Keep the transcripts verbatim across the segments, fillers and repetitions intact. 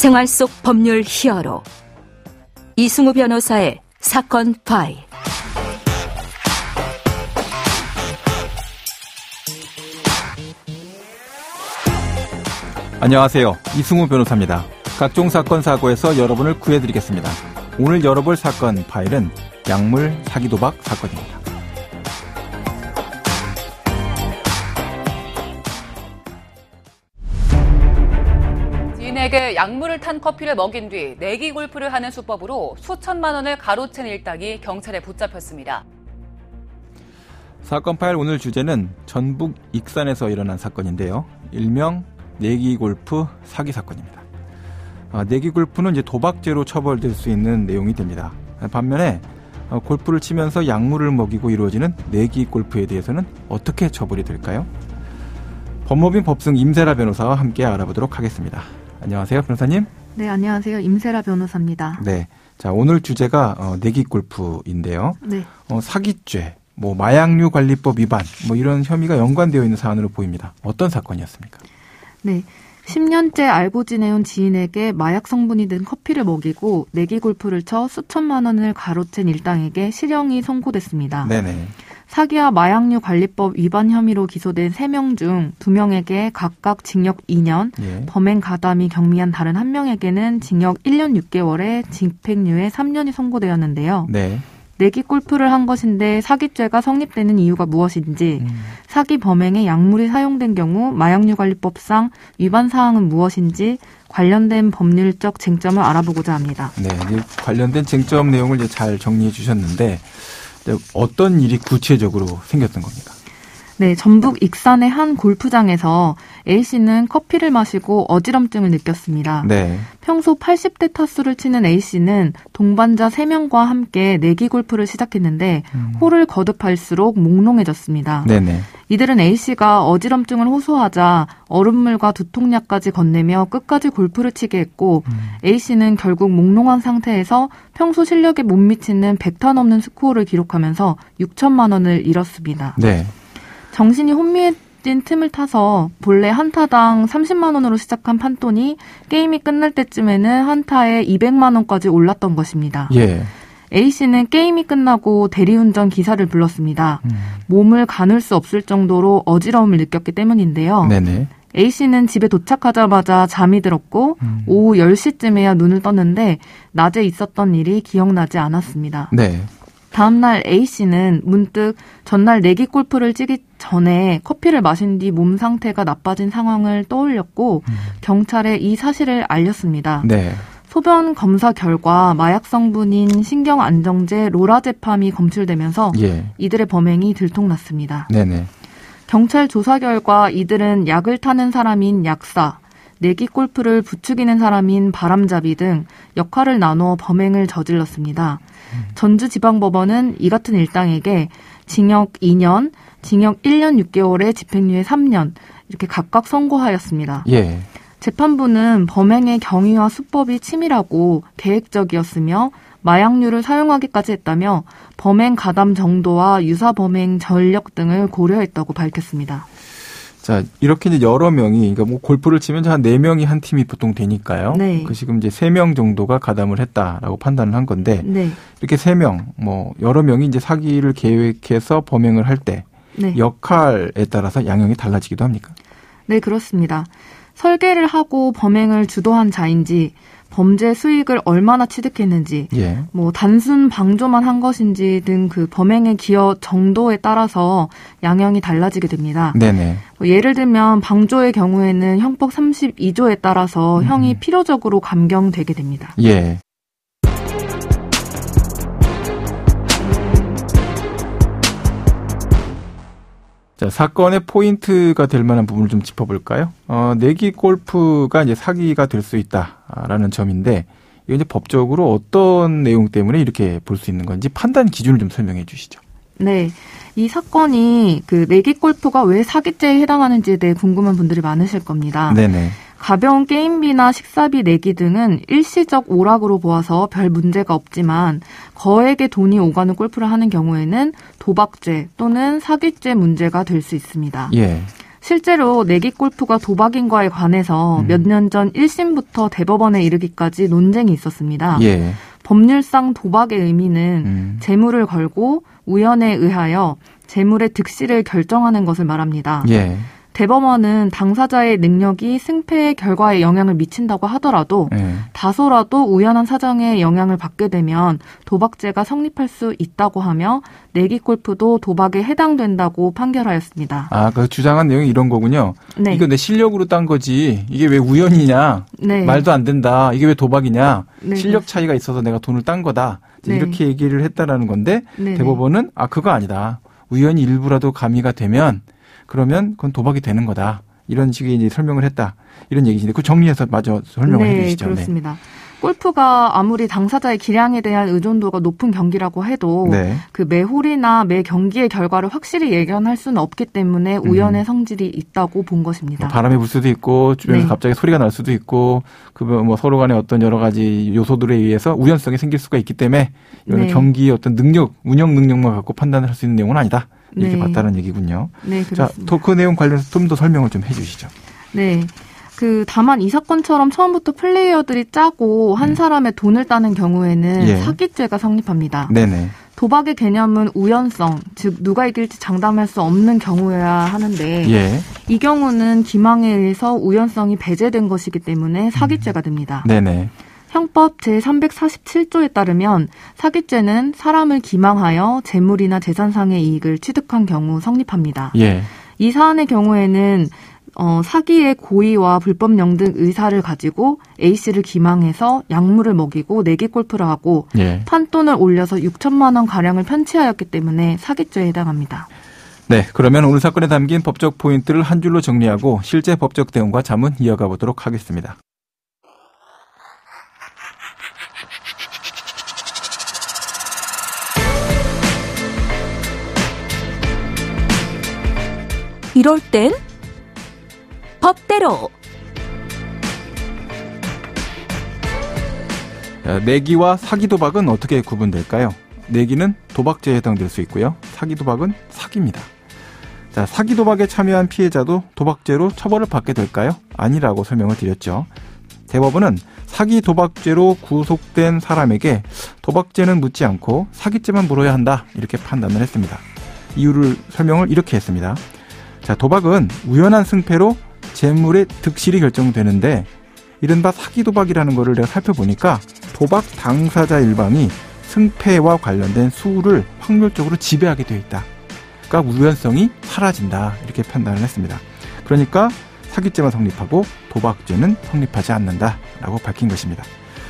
생활 속 법률 히어로 이승우 변호사의 사건 파일. 안녕하세요. 이승우 변호사입니다. 각종 사건 사고에서 여러분을 구해드리겠습니다. 오늘 열어볼 사건 파일은 약물 사기 도박 사건입니다. 지인에게 약물을 탄 커피를 먹인 뒤 내기 골프를 하는 수법으로 수천만 원을 가로챈 일당이 경찰에 붙잡혔습니다. 사건 파일 오늘 주제는 전북 익산에서 일어난 사건인데요. 일명 내기 골프 사기 사건입니다. 아, 내기 골프는 이제 도박죄로 처벌될 수 있는 내용이 됩니다. 반면에 어, 골프를 치면서 약물을 먹이고 이루어지는 내기 골프에 대해서는 어떻게 처벌이 될까요? 법무법인 법승 임세라 변호사와 함께 알아보도록 하겠습니다. 안녕하세요, 변호사님. 네, 안녕하세요. 임세라 변호사입니다. 네, 자 오늘 주제가 어, 내기 골프인데요. 네. 어, 사기죄, 뭐 마약류 관리법 위반, 뭐 이런 혐의가 연관되어 있는 사안으로 보입니다. 어떤 사건이었습니까? 네, 십 년째 알고 지내온 지인에게 마약 성분이 든 커피를 먹이고 내기 골프를 쳐 수천만 원을 가로챈 일당에게 실형이 선고됐습니다. 네네. 사기와 마약류 관리법 위반 혐의로 기소된 세 명 중 두 명에게 각각 징역 이 년, 예. 범행 가담이 경미한 다른 한 명에게는 징역 일 년 육 개월에 집행유예 삼 년이 선고되었는데요. 네. 내기 골프를 한 것인데 사기죄가 성립되는 이유가 무엇인지, 음. 사기 범행에 약물이 사용된 경우 마약류관리법상 위반 사항은 무엇인지 관련된 법률적 쟁점을 알아보고자 합니다. 네, 관련된 쟁점 내용을 이제 잘 정리해 주셨는데 어떤 일이 구체적으로 생겼던 겁니까? 네, 전북 익산의 한 골프장에서 A씨는 커피를 마시고 어지럼증을 느꼈습니다. 네. 평소 팔십 대 타수를 치는 A씨는 동반자 세 명과 함께 내기 골프를 시작했는데 음. 홀을 거듭할수록 몽롱해졌습니다. 네네. 이들은 A씨가 어지럼증을 호소하자 얼음물과 두통약까지 건네며 끝까지 골프를 치게 했고 음. A씨는 결국 몽롱한 상태에서 평소 실력에 못 미치는 백 타 넘는 스코어를 기록하면서 육천만 원을 잃었습니다. 네. 정신이 혼미해진 틈을 타서 본래 한타당 삼십만 원으로 시작한 판돈이 게임이 끝날 때쯤에는 한타에 이백만 원까지 올랐던 것입니다. 예. A씨는 게임이 끝나고 대리운전 기사를 불렀습니다. 음. 몸을 가눌 수 없을 정도로 어지러움을 느꼈기 때문인데요. 네네. A씨는 집에 도착하자마자 잠이 들었고 음. 오후 열 시쯤에야 눈을 떴는데 낮에 있었던 일이 기억나지 않았습니다. 네. 다음날 A씨는 문득 전날 내기 골프를 치기 전에 커피를 마신 뒤 몸 상태가 나빠진 상황을 떠올렸고 음. 경찰에 이 사실을 알렸습니다. 네. 소변 검사 결과 마약 성분인 신경안정제 로라제팜이 검출되면서 예. 이들의 범행이 들통났습니다. 네네. 경찰 조사 결과 이들은 약을 타는 사람인 약사, 내기 골프를 부추기는 사람인 바람잡이 등 역할을 나누어 범행을 저질렀습니다. 음. 전주지방법원은 이 같은 일당에게 징역 이 년, 징역 일 년 육 개월에 집행유예 삼 년 이렇게 각각 선고하였습니다. 예. 재판부는 범행의 경위와 수법이 치밀하고 계획적이었으며 마약류를 사용하기까지 했다며 범행 가담 정도와 유사 범행 전력 등을 고려했다고 밝혔습니다. 자, 이렇게 이제 여러 명이, 그러니까 뭐 골프를 치면 한 네 명이 한 팀이 보통 되니까요. 네. 그 지금 이제 세 명 정도가 가담을 했다라고 판단을 한 건데, 네. 이렇게 세 명, 뭐, 여러 명이 이제 사기를 계획해서 범행을 할 때, 네. 역할에 따라서 양형이 달라지기도 합니까? 네, 그렇습니다. 설계를 하고 범행을 주도한 자인지, 범죄 수익을 얼마나 취득했는지, 예. 뭐 단순 방조만 한 것인지 등 그 범행의 기여 정도에 따라서 양형이 달라지게 됩니다. 네네. 뭐 예를 들면 방조의 경우에는 형법 삼십이 조에 따라서 음. 형이 필요적으로 감경되게 됩니다. 예. 자, 사건의 포인트가 될 만한 부분을 좀 짚어볼까요? 어, 내기 골프가 이제 사기가 될 수 있다라는 점인데, 이게 이제 법적으로 어떤 내용 때문에 이렇게 볼 수 있는 건지 판단 기준을 좀 설명해 주시죠. 네. 이 사건이 그 내기 골프가 왜 사기죄에 해당하는지에 대해 궁금한 분들이 많으실 겁니다. 네네. 가벼운 게임비나 식사비 내기 등은 일시적 오락으로 보아서 별 문제가 없지만 거액의 돈이 오가는 골프를 하는 경우에는 도박죄 또는 사기죄 문제가 될 수 있습니다. 예. 실제로 내기 골프가 도박인과에 관해서 음. 몇 년 전 일 심부터 대법원에 이르기까지 논쟁이 있었습니다. 예. 법률상 도박의 의미는 음. 재물을 걸고 우연에 의하여 재물의 득실을 결정하는 것을 말합니다. 예. 대법원은 당사자의 능력이 승패의 결과에 영향을 미친다고 하더라도 예. 다소라도 우연한 사정에 영향을 받게 되면 도박죄가 성립할 수 있다고 하며 내기 골프도 도박에 해당된다고 판결하였습니다. 아, 그 주장한 내용이 이런 거군요. 네. 이거 내 실력으로 딴 거지. 이게 왜 우연이냐. 네. 말도 안 된다. 이게 왜 도박이냐. 네, 실력 차이가 있어서 내가 돈을 딴 거다. 네. 이렇게 얘기를 했다라는 건데 네, 대법원은 아, 그거 아니다. 우연히 일부라도 가미가 되면 그러면 그건 도박이 되는 거다. 이런 식의 이제 설명을 했다. 이런 얘기인데 그 정리해서 마저 설명을 네, 해주시죠. 그렇습니다. 네. 골프가 아무리 당사자의 기량에 대한 의존도가 높은 경기라고 해도 네. 그 매 홀이나 매 경기의 결과를 확실히 예견할 수는 없기 때문에 우연의 성질이 있다고 본 것입니다. 뭐 바람이 불 수도 있고 주변에서 네. 갑자기 소리가 날 수도 있고 그 뭐 서로 간의 어떤 여러 가지 요소들에 의해서 우연성이 생길 수가 있기 때문에 이거는 네. 경기의 어떤 능력, 운영 능력만 갖고 판단을 할 수 있는 내용은 아니다. 이렇게 네. 봤다는 얘기군요. 네, 자, 그렇습니다. 또 그 내용 관련해서 좀 더 설명을 좀 해주시죠. 네. 그 다만 이 사건처럼 처음부터 플레이어들이 짜고 한 사람의 돈을 따는 경우에는 예. 사기죄가 성립합니다. 네네. 도박의 개념은 우연성, 즉 누가 이길지 장담할 수 없는 경우여야 하는데 예. 이 경우는 기망에 의해서 우연성이 배제된 것이기 때문에 사기죄가 됩니다. 네네. 형법 제삼백사십칠 조에 따르면 사기죄는 사람을 기망하여 재물이나 재산상의 이익을 취득한 경우 성립합니다. 예. 이 사안의 경우에는 어, 사기의 고의와 불법 영등 의사를 가지고 A씨를 기망해서 약물을 먹이고 내기 골프를 하고 예. 판돈을 올려서 육천만 원 가량을 편취하였기 때문에 사기죄에 해당합니다. 네. 그러면 오늘 사건에 담긴 법적 포인트를 한 줄로 정리하고 실제 법적 대응과 자문 이어가 보도록 하겠습니다. 이럴 땐 법대로. 내기와 사기 도박은 어떻게 구분될까요? 내기는 도박죄에 해당될 수 있고요. 사기 도박은 사기입니다. 자, 사기 도박에 참여한 피해자도 도박죄로 처벌을 받게 될까요? 아니라고 설명을 드렸죠. 대법원은 사기 도박죄로 구속된 사람에게 도박죄는 묻지 않고 사기죄만 물어야 한다. 이렇게 판단을 했습니다. 이유를 설명을 이렇게 했습니다. 자, 도박은 우연한 승패로 재물의 득실이 결정되는데 이른바 사기 도박이라는 거를 내가 살펴보니까 도박 당사자 일방이 승패와 관련된 수를 확률적으로 지배하게 되어 있다. 그러니까 우연성이 사라진다. 이렇게 판단을 했습니다. 그러니까 사기죄만 성립하고 도박죄는 성립하지 않는다라고 밝힌 것입니다.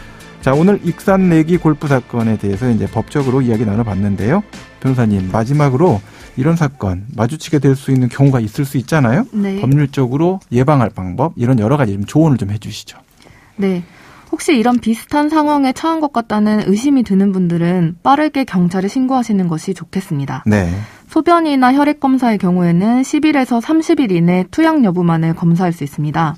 자, 오늘 익산 내기 골프 사건에 대해서 이제 법적으로 이야기 나눠봤는데요. 변호사님, 마지막으로 이런 사건 마주치게 될 수 있는 경우가 있을 수 있잖아요. 네. 법률적으로 예방할 방법 이런 여러 가지 좀 조언을 좀 해주시죠. 네. 혹시 이런 비슷한 상황에 처한 것 같다는 의심이 드는 분들은 빠르게 경찰에 신고하시는 것이 좋겠습니다. 네. 소변이나 혈액 검사의 경우에는 십 일에서 삼십 일 이내 투약 여부만을 검사할 수 있습니다.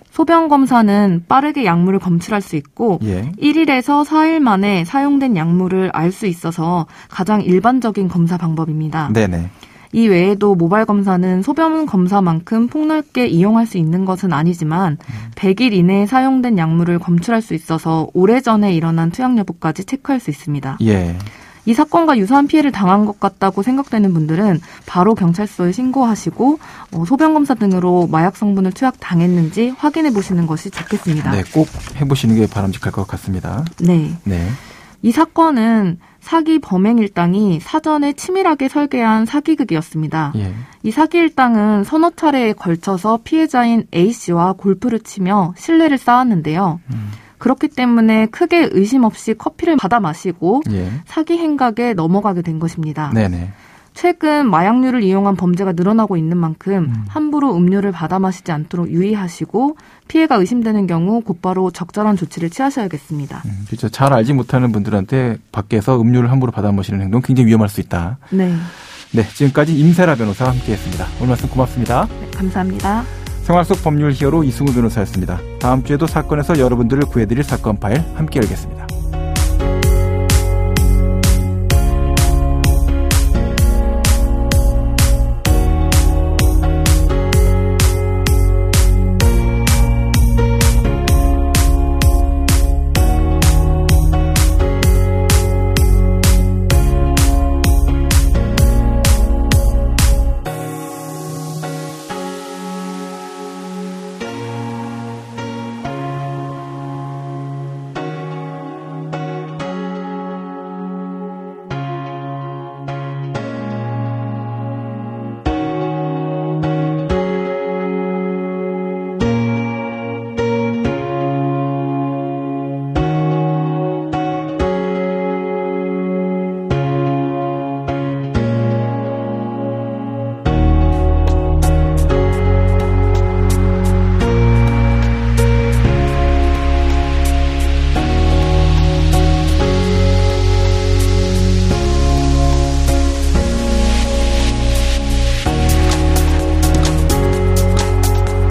소변 검사는 빠르게 약물을 검출할 수 있고 예. 일 일에서 사 일 만에 사용된 약물을 알 수 있어서 가장 일반적인 검사 방법입니다. 네네. 이 외에도 모바일 검사는 소변 검사만큼 폭넓게 이용할 수 있는 것은 아니지만 백 일 이내에 사용된 약물을 검출할 수 있어서 오래전에 일어난 투약 여부까지 체크할 수 있습니다. 예. 이 사건과 유사한 피해를 당한 것 같다고 생각되는 분들은 바로 경찰서에 신고하시고 어, 소변검사 등으로 마약 성분을 투약당했는지 확인해 보시는 것이 좋겠습니다. 네, 꼭 해보시는 게 바람직할 것 같습니다. 네. 네. 이 사건은 사기 범행 일당이 사전에 치밀하게 설계한 사기극이었습니다. 예. 이 사기 일당은 서너 차례에 걸쳐서 피해자인 A씨와 골프를 치며 신뢰를 쌓았는데요. 음. 그렇기 때문에 크게 의심 없이 커피를 받아 마시고 예. 사기 행각에 넘어가게 된 것입니다. 네네. 최근 마약류를 이용한 범죄가 늘어나고 있는 만큼 음. 함부로 음료를 받아 마시지 않도록 유의하시고 피해가 의심되는 경우 곧바로 적절한 조치를 취하셔야겠습니다. 음, 그렇죠. 잘 알지 못하는 분들한테 밖에서 음료를 함부로 받아 마시는 행동 굉장히 위험할 수 있다. 네. 네, 지금까지 임세라 변호사와 함께했습니다. 오늘 말씀 고맙습니다. 네, 감사합니다. 생활 속 법률 히어로 이승우 변호사였습니다. 다음 주에도 사건에서 여러분들을 구해드릴 사건 파일 함께 열겠습니다.